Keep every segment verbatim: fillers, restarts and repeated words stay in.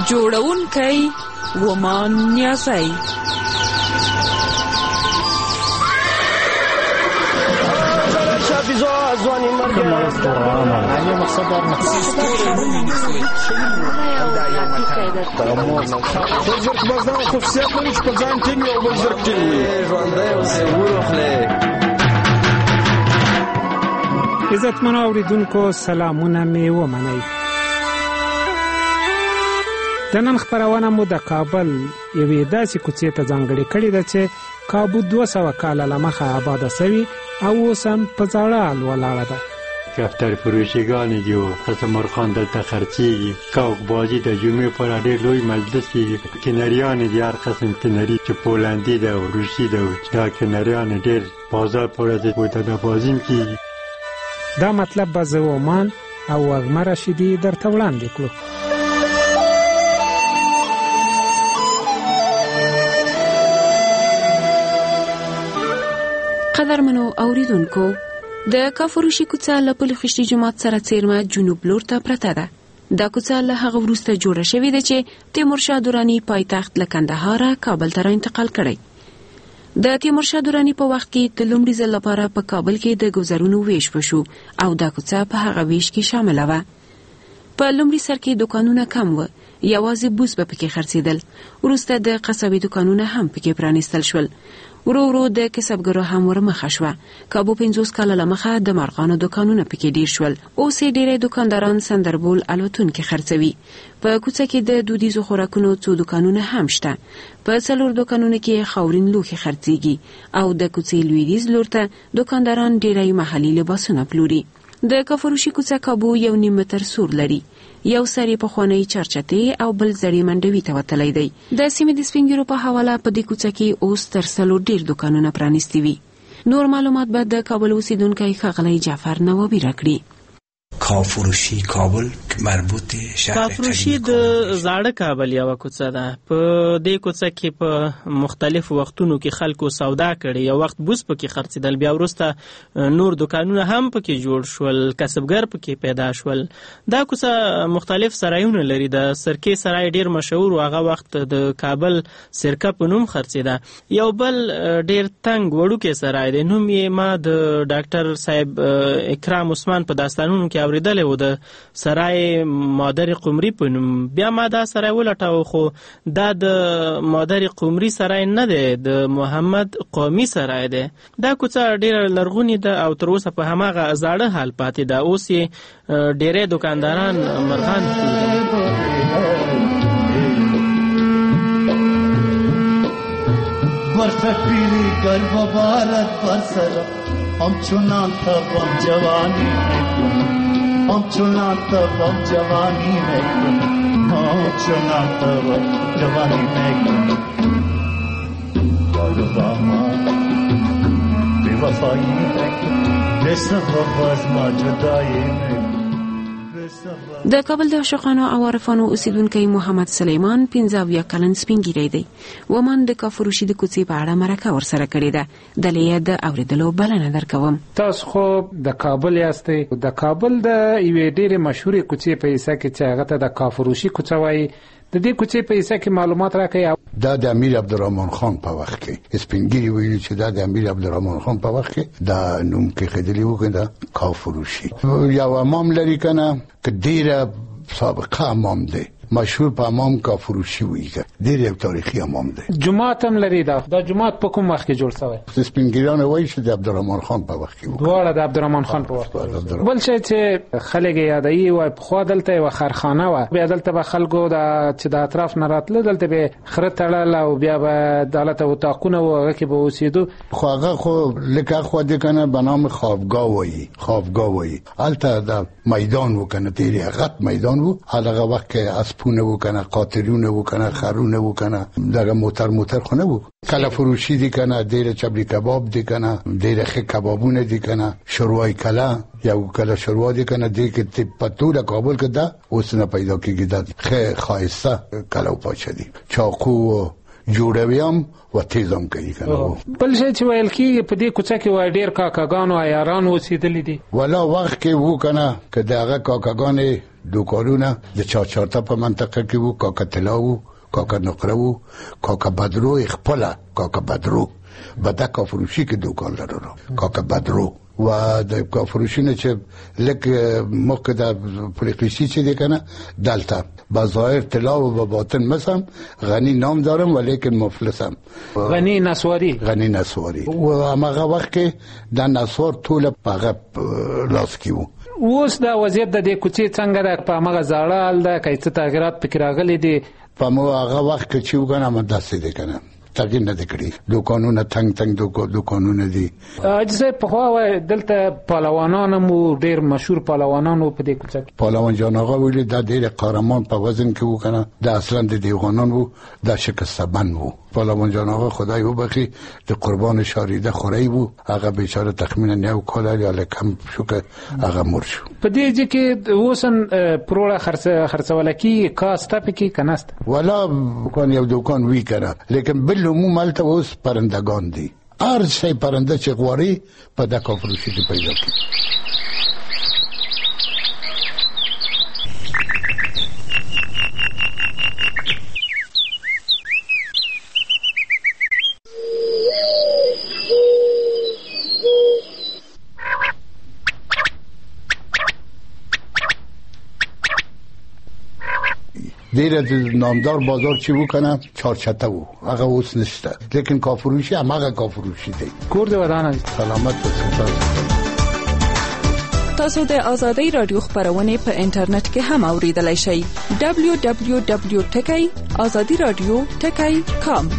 جوړونکی ومان نیازی. ځواني مرګ علي مقصد در مقصد بزرګ بازار خصوصیت لري چې په ځان ټینګ او بزرګ ټینګ ژوندی اوسې ورخلې. عزتمنو اوریدونکو سلامونه مې ومنئ. د نن خپرونه مو د کابل یوې داسې کوڅې ته ځانګړې کړې ده چې کابو دوه سوه کاله له مخه آباده سوي او اوس هم په زاړه حال ولاړه ده. کفتر فروشیګانې دي او قسمرخان دلته خرڅېږي. کوک بازي د جمعې پر ډېر لوی مجلس کېږي. کنریانې دي، هر قسم کنري چې پولندي ده او روسي ده. دا کنریانې ډېر بازار پوره دي او د بازي هم کېږي. دا مطلب به زه ومان او وږمه رشیدي درته وړاندې کړو. قدرمنو اوریدونکو، د کافروشي کوڅه له پل خشتي جومات سره څیرمه جنوب لور ته پرته ده. دا کوڅه له هغه وروسته جوړه شوې ده چې تیمورشاه دراني پایتخت له کندهاره کابل ته را انتقال کړی. د تیمورشاه دراني په وخت کې د لومړي ځل لپاره په کابل کې د ګوزارونو ویش وشو او دا کوڅه په هغه ویش کې شامله وه. په لومړي سر کې دوکانونه کم و، یوازې بوس به پکې خرڅېدل. وروسته د قصابي دوکانونه هم پکې پرانیستل شول. ورو ورو د کسبګرو هم ورمخه شوه. کابو پنځوس کاله له مخه د مرغانو دوکانونه پکې ډیر شول. اوس یې ډېری دوکانداران سندربول الوتونکي خرڅوي. په کوڅه کې د دودیزو خوراکونو څو دوکانونه هم شته. په څلور دوکانونو کې خاورین لوښي خرڅېږي او د کوڅې لویدیځ لور ته دوکانداران ډېری محلي لباسونه پلوري. د کافروشي کوڅه کابو یو نیم متر سور لري. یو سری په خوانی چرچتې او بل زړی منډوي ته وتلی دی. د سیمې د سپینګیرو په حواله په دې کوڅه کې اوس تر سلو ډیر دوکانونه پرانیستي وي. نور معلومات به د کابل اوسیدونکی ښاغلی جعفر نوابی راکړي. کافروشی کابل مربوط شهر کافروشی د زاړه کابل یو کوڅه ده. په دې کوڅه کې په مختلف وختونو کې خلکو سودا کړي. یو وخت بوس پکې خرڅېدل، بیا وروسته نور دکانونه هم پکې جوړ شول، کسبګر پکې پیدا شول. دا کوڅه مختلف سرایونه لري. د سرکې سرای ډیر مشهور و، هغه وخت د کابل سرکه په نوم خرڅېده. یو بل ډیر تنګ وړوکی سرای دی، نوم یې ما د ډاکټر صاحب اکرام عثمان په داستانونو کې اوریدلی و، د سرای مادر قمري په نوم. بیا ما دا سرای ولټاوه، خو دا د مادر قمري سرای نه دی، د محمد قومي سرای دی. دا کوڅه ډیره لرغونې ده او تر اوسه په هماغه زاړه حال پاتې ده. اوس یې ډیری دوکانداران مرغان ورسپیری گر مبارک برسر همچنان تبم جوانی همچنان تبم جوانی میکن همچنان تبم جوانی میکن یارباما بیوفایی میکن بسبب از ما جدایی میکن. د کابل د عاشقانو او عارفانو اوسیدونکی محمد سلیمان پنځه اویا کلن سپینګیری دی. ومن د کافروشي د کوڅې په اړه مرکه ورسره کړې ده. دلې یې د اوریدلو بلنه درکوم. تاسو خو د کابل یاستئ. د کابل د یوې ډېرې مشهورې کوڅې په حصه کې چې هغه ته د کافروشي کوڅه وایي، د دې کوڅې په حصه کې معلومات راکړئ. دا د امیر عبدالرحمن خان په وخت کې سپینګیری ویلي چې دا د امیر عبدالرحمن خان په وخت کې دا نوم کې خېدلی و که دا کافروشي. یو امام لري که نه که ډېره سابقه امام دی، مشهور په امام کافروشي وایي، ډېر یو تاریخي امام دی. جومات هم لري. دا دا جومات په کوم وخت کې جوړ شوی؟ سپینګیران وایي چې د عبدالرحمن خان په وخت کې و. دواړه د عبدالرحمن خان په وخت. بل شی چې خلک یادوي وایي پخوا دلته یوه خرخانه وه. بیا دلته به خلکو د چې د اطراف نه راتله دلته به خره تړل او بیا به دلته اتاقونه و، هغه کې به اوسېدو. خو هغه خو لکه خو دې که نه به نام خوابګاه وایي، خوابګاه وایي. هلته د میدان و که نه ډېر غټ میدان و. هغه وخت کې اسپونه و کنه، قاطرونه و کنه، خرونه و کنه، دغه موتر موتر خونه و. کله فروشی دی کنه، ډېر چبلی کباب دی کنه، ډېر ښه کبابونه دی کنه، شوروای کله یو کله شوروا دی کنه، دې کې په ټول کابل کې دا اوس نه پیدا کېږي. دا ښه ښایسته کله پاچا دی، چاقو جوړویم و تیزم کوي کنه. بل شی چې ویل کېږي په دې کوڅه کې وایي ډېر کاکاګان او عیاران اوسېدلي دي. والا وخت کې و کنه که د هغه کاکاګانې دوکانونه د چارچارته په منطقه کې وو، کاکا طلا وو، کاکا نقره وو، کاکا بدرو خپله کاکا بدرو بده کافروشی کې دوکان لرلو، کاکا بدرو و د کافروشی نه چې لکه موقع د پلیقیسی چې دی کنه دلته بظاهر طلا و باطن مسم غنی نام دارم ولیکن مفلسم. غنی نسواری غنی نسواری و هغه وخت کې د نسوار ټول په لاس کې وو. اوس دا وضعیت د دې کوڅې څنګه ده؟ په هغه زاړه حال ده که څه تغیرات پکې راغلي دي؟ په مو هغه وخت کې چې وګڼم داسې دی کنه تغییر نه کړی، دوکانونه تنگ تنگ دوکانونه دي. اجازه په خو دلته پهلوانان مو ډیر مشهور پهلوانان په دې کوڅه کې. پهلوان جان آقا ویلي دا ډیر قهرمان په وزن کې وو کنه، دا اصلا د دیوانان وو، دا شکسته بند وو. پهلوان جان آقا خدای وبخي د قربان شاریده خوري وو، هغه بیچاره تخمیناً یو کال یا لکم شو که هغه مر شو. په دې ځکه اوسن پروړه خرڅ خرڅولکی کاسته پکې کناست ولا کون یو دوکان وی کنه، لیکن بل عموم البته اوس پرندگان دي، هر شی پرنده چې غواړي په د کافروشي کې پیدا کی. دیره نامدار بازار چی وو کنه چارچته وو، هغه اوس نشته، لیکن کافروشی هم هغه کافروشی دی. کور دې ودان سلامت اوسئ. تاسو د آزادۍ رادیو خبرونه په انټرنیټ کې هم اوریدلای شئ. دبلیو دبلیو دبلیو ټکی آزادي رادیو ټکی کام.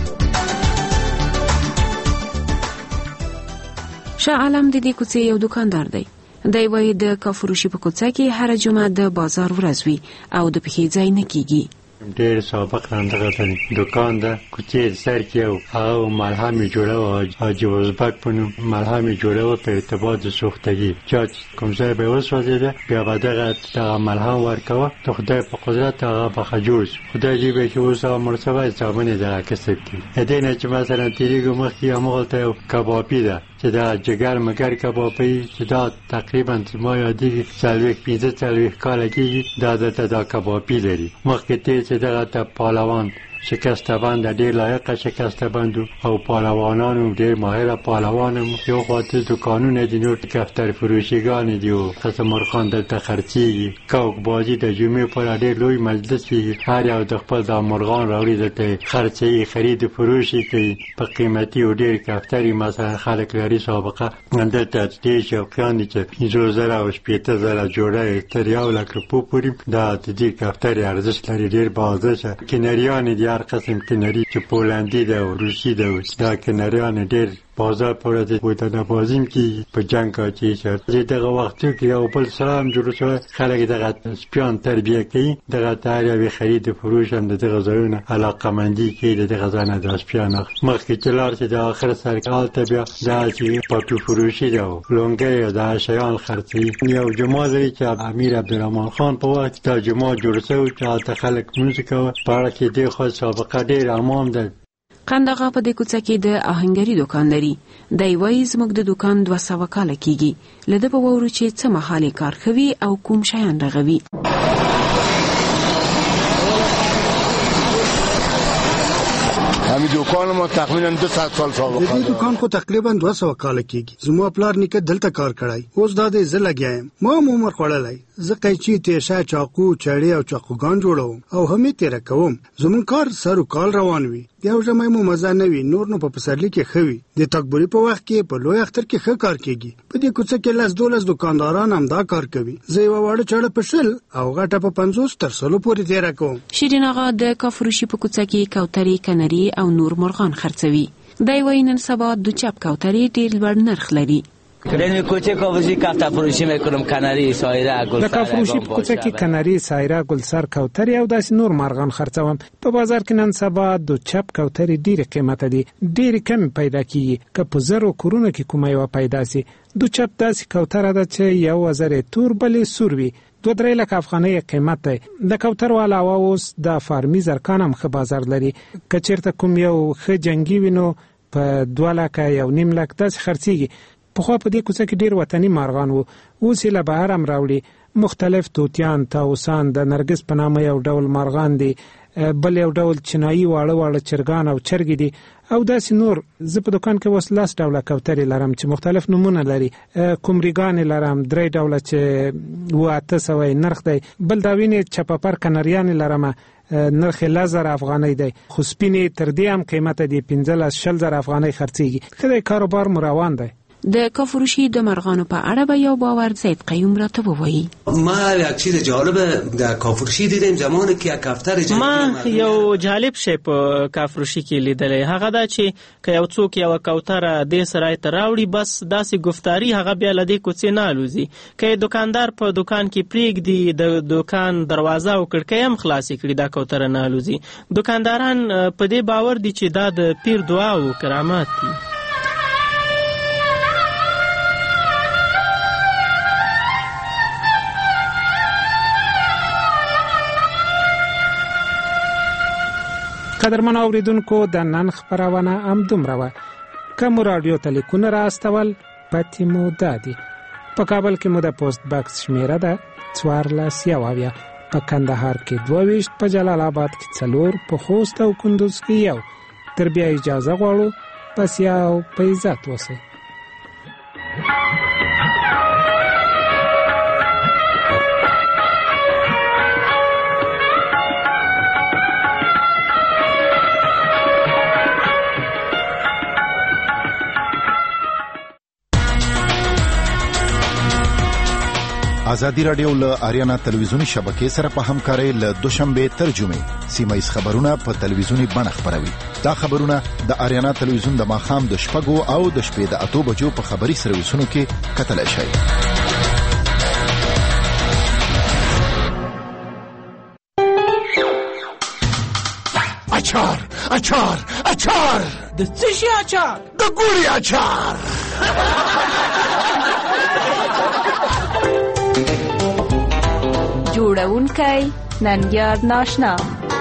شاه عالم د دې کوڅې یو دکاندار دی. دی وایي د کافروشي په کوڅه کې هر جمعه د بازار ورځ وي او د پخې ځای نه کیږي. ډېر سابق راندغه دکان ده کوڅې سر کې او ملهمې جوړه او جوزبک په نوم ملهمې جوړه په ارتباط د سوختګي چې کوم ځای به وسوځېده بیا به دغه دغه ملهم ورکوه د خدای په قدرت هغه به خجور شو. خدای دې به چې اوس هغه مرسوی زامنې دغه کسب کړي. دې نه چې مثلا تېرېږو مخکې همغلته یو کبابي ده چې دا جګر مګر کبابي چې دا تقریبا ما یادېږي څلوېښت پنځه څلوېښت کاله کېږي دا دلته دا کبابي لري. مخکې تېر چې دغه ته پهلوان شکسته بند ډېر لایقه شکسته بند او پهلوانانو ډېر ماهره پهلوان هم یو خواته دوکانونه دي، نور کفتر فروشیګانې دي او قسم مرخان دلته خرڅېږي. کوک بازي د جمعې پر ډېر لوی مجلس کېږي، هر یو د خپل د مرغان راوړي دلته خرڅوي، خرید فروشي کوي په قیمتي او ډېر کفترې مثلا خلک لري سابقه دلته ډېر شوقیان دي چې پنځوس زره او شپېته زره جوړه تر یو لک روپو پورې دا د دې کفترې ارزښت لري، ډېر بازارچه کنریانې دي، هر قسم کنری چې پولندي ده او روسي ده، دا کنریان ډېر بازار پورې د بوتانه بازیم کې په جنگ کې شرط دغه وختو کې یو بل سلام جوړ شو، خلک دغه سپیان تربیه کوي، دغه تاریخي خرید فروش هم دغه ځایونه علاقمندي کې دغه ځانه د سپیان مخکې تلار چې د اخر سرکال ته بیا د چې پټو فروشي ده لونګي د شیان خرڅي. یو جمعه لري چې امیر عبدالرحمن خان په وخت دا جمعه جوړ شو چې خلک موسیقي په اړه کې د خو سابقه ډېر امام ده. قندغه په دې کوڅه کې د آهنګري دکان لري. دی وایي زموږ د دکان دوه سوه کاله کېږي، له ده به واورو چې څه مهالې کار کوي او کوم شیان رغوي. همین دکان ما تقریبا دو ساعت سال سابقه ده. دې دکان خو تقریبا دوه سوه کاله کېږي. زما پلار نیکه دلته کار کړی، اوس دا دې زه لګیا یم. ما هم عمر خوړلی، زه قیچي، تیشه، چاقو، چړې او چاقوګان جوړوم او همې تېره کوم. زموږ کار سر و کال روان وي. یو ژمی مو مزه نه وي، نور نو په پسرلي کې ښه وي. د تکبري په وخت کې په لوی اختر کې ښه کار کېږي. په دې کوڅه کې لس دولس دکانداران هم دا کار کوي. زه یوه واړه چاړه په شل او غټه په پنځوس تر سلو پورې تېره کوم. شیرین آغا د کافروشي په کوڅه کې کوترې، کنري او نور مرغان خرڅوي. دی وایي نن سبا دو چپ کوترې ډېر لوړ نرخ لري. در کوچه کافروشی کفتر فروشی میکنم، کناری، سایره، گلسر. د کافروشي په کوڅه کې کنری، سایره، گلسر، کوترې او داسې نور مرغان خرڅوم. په بازار کې نن سبا دو چپ کوترې ډېرې قیمته دي، ډېرې کم پیدا کیږي. که په زرو کورونو کې کومه یو پیدا سي. دو چپ داسې کوتره ده چې یو وزر تور بلې سور وي، دو درې لک افغانۍ قیمت دی. د کوترو علاوه اوس د فارمي زرکان هم ښه بازار لري. که چېرته کوم یو ښه جنګي وي نو په دوه لکه یو نیم لک داسې خرڅېږي. په خو په دې کوڅه کې ډیر وطني مارغان وو، اوس یې له بهر هم راوړي. مختلف توتیان، طاووسان، د نرګس په نامه یو ډول مارغان دي، بل یو ډول چینایي واړه واړه چرګان او چرګې دي، او داسې نور. زه په دکان کې اوس لاس ډوله کوترې لرم چې مختلف نومونه لري، کومریګانې لرم درې ډوله چې اوه اته سوه نرخ دی، بل دا وینې چپاپر کنریانې لرم نرخ لزر افغانۍ دی، خو سپینې تر دې هم قیمته دی پنځلس شل زره افغانۍ خرڅېږي. ښه دی، کاروبار مو روان دی. د کافروشي د مرغانو په اړه به یو باور زید قیوم راته ووایي. ما یک چیز جالب در کافروشی دیدم زمانی که یک کفتر جنگی ما یو جالب شی په کافروشي کې لیدلې، هغه دا چې که یو څوک یو کوتره دې سرای ته راوړي بس داسې گفتاری هغه بیا له دې کوڅې نه الوزي. که دکاندار په دکان کې پرېږدي د دکان دروازه او کړکۍ هم خلاصې کړي دا کوتره نه الوزي. دکانداران په دې باور دي چې دا د پیر دعا او کرامات دي. قدرمن اوریدونکو، د نن خبرونه هم دومره وه. که مو راډیو ته لیکونه را استول پتې مو دادي. په کابل کې مو د پوسټ باکس شمیره ده څوارلس یو اویا، په کندهار کې دوه ویشت، په جلال آباد کې څلور، په خوست او کندوز کې یو. تر بیا اجازه غواړو، پس یو په عزت اوسئ. ازادي رادیو له اریانا تلویزیونی شبکې سره په همکارۍ له دوشنبه ترجمه سیمایي خبرونه په تلویزیونی بڼه خبروي. دا خبرونه د اریانا تلویزیون د ماخام د شپږو او د شپې د اتو بجو په خبري سرویسونو کې کتلای شئ. اچار اچار اچار د څه شي اچار؟ د ګوري اچار. جوړونکی ننګیار ناشنا.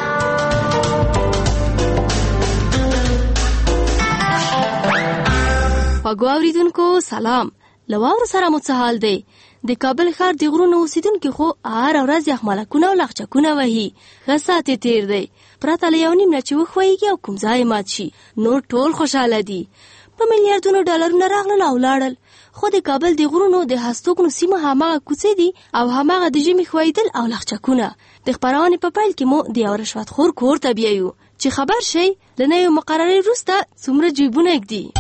پاګو اوریدونکو سلام، لواور سره مو څه حال دی؟ د کابل ښار د غرونو اوسیدونکو خو هر ورځ یخمالکونه او لغچکونه وهي، ښه ساعت تیر دی پرته له یو نیم نه چې وښویږي او کوم ځای مات شي. نور ټول خوشحاله دي، په میلیارډونو ډالرونه راغلل او لاړل، خو د کابل د غرونو د هستوګنو سیمه هماغه کوڅې دي او هماغه د ژمي ښویدل او لغچکونه. د خپرونې په پیل کې مو د یو رشوتخور کور ته بیایو چې خبر شئ له نوې مقررې وروسته څومره جیبونه ږدي.